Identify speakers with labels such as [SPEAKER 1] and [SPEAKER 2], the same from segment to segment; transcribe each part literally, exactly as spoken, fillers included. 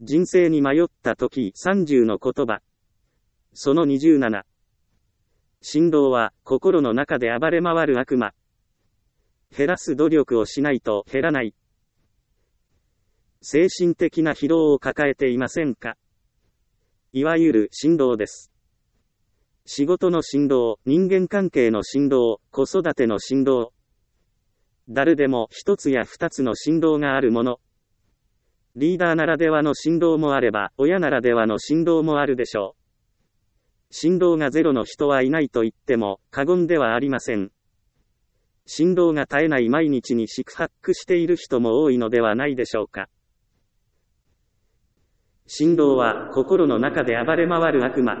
[SPEAKER 1] 人生に迷った時さんじゅうの言葉。そのにじゅうなな。振動は心の中で暴れ回る悪魔。減らす努力をしないと減らない。精神的な疲労を抱えていませんか？いわゆる振動です。仕事の振動、人間関係の振動、子育ての振動。誰でも一つや二つの振動があるもの。リーダーならではの振動もあれば、親ならではの振動もあるでしょう。振動がゼロの人はいないと言っても過言ではありません。振動が絶えない毎日に四苦八苦している人も多いのではないでしょうか。振動は心の中で暴れ回る悪魔。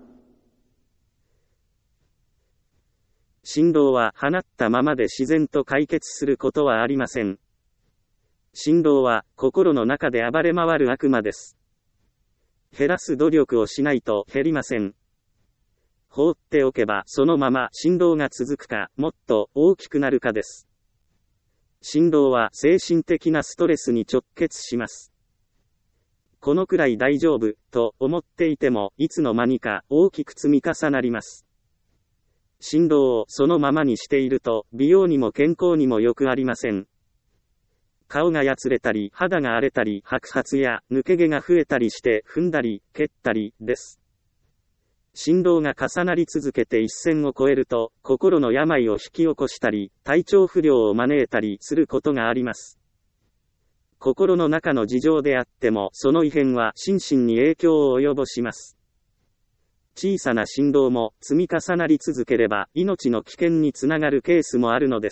[SPEAKER 1] 振動は放ったままで自然と解決することはありません。振動は心の中で暴れ回る悪魔です。減らす努力をしないと減りません。放っておけばそのまま振動が続くか、もっと大きくなるかです。振動は精神的なストレスに直結します。このくらい大丈夫と思っていてもいつの間にか大きく積み重なります。振動をそのままにしていると美容にも健康にも良くありません。顔がやつれたり、肌が荒れたり、白髪や抜け毛が増えたりして踏んだり、蹴ったりです。振動が重なり続けて一線を越えると、心の病を引き起こしたり、体調不良を招いたりすることがあります。心の中の事情であっても、その異変は心身に影響を及ぼします。小さな振動も積み重なり続ければ、命の危険につながるケースもあるのです。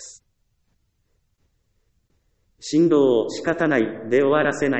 [SPEAKER 1] 振動を仕方ないで終わらせない。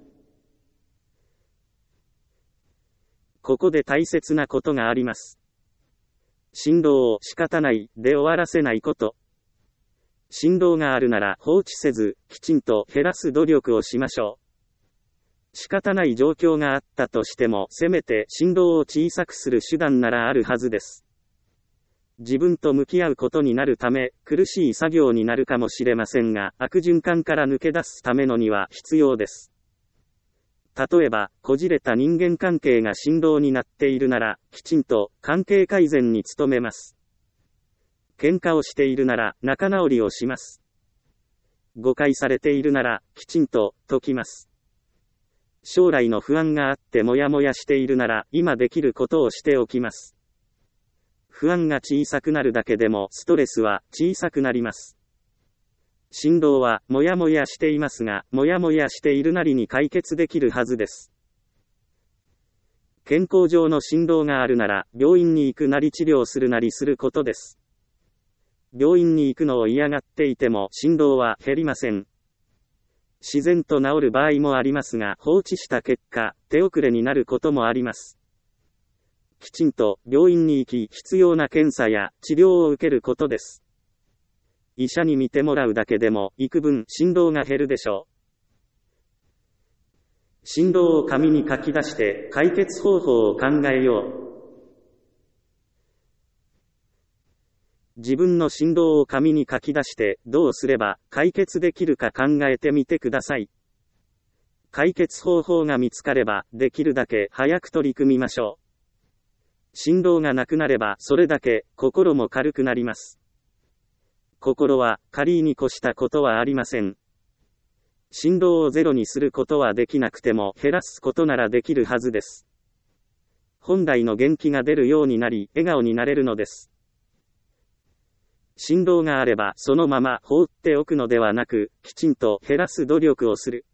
[SPEAKER 1] ここで大切なことがあります。振動を仕方ないで終わらせないこと。振動があるなら放置せず、きちんと減らす努力をしましょう。仕方ない状況があったとしても、せめて振動を小さくする手段ならあるはずです。自分と向き合うことになるため、苦しい作業になるかもしれませんが、悪循環から抜け出すためのには必要です。例えば、こじれた人間関係が振動になっているなら、きちんと関係改善に努めます。喧嘩をしているなら、仲直りをします。誤解されているなら、きちんと解きます。将来の不安があってもやもやしているなら、今できることをしておきます。不安が小さくなるだけでもストレスは小さくなります。振動はもやもやしていますが、もやもやしているなりに解決できるはずです。健康上の振動があるなら、病院に行くなり治療するなりすることです。病院に行くのを嫌がっていても振動は減りません。自然と治る場合もありますが、放置した結果、手遅れになることもあります。きちんと病院に行き、必要な検査や治療を受けることです。医者に診てもらうだけでも、幾分振動が減るでしょう。振動を紙に書き出して、解決方法を考えよう。自分の振動を紙に書き出して、どうすれば解決できるか考えてみてください。解決方法が見つかれば、できるだけ早く取り組みましょう。振動がなくなれば、それだけ心も軽くなります。心は軽いに越したことはありません。振動をゼロにすることはできなくても、減らすことならできるはずです。本来の元気が出るようになり、笑顔になれるのです。振動があれば、そのまま放っておくのではなく、きちんと減らす努力をする。